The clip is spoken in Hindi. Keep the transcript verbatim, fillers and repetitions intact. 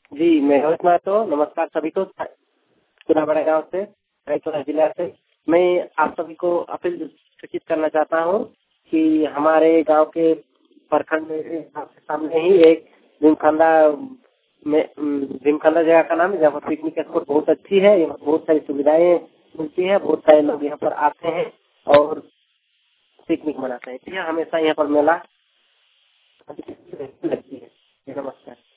जी, मैं रोहित महतो। नमस्कार सभी को। पूरा बड़ा गाँव से, रायपुर जिला से। मैं आप सभी को अपील सूचित करना चाहता हूँ कि हमारे गांव के प्रखंड में सामने ही एक भीमखंडा में भीमखंडा जगह का नाम है, जहाँ पर पिकनिक स्पॉट बहुत अच्छी है। यहाँ बहुत सारी सुविधाएं मिलती है, बहुत सारे लोग यहाँ पर आते हैं और पिकनिक मनाते हैं। यहाँ हमेशा यहाँ पर मेला लगती है। नमस्कार।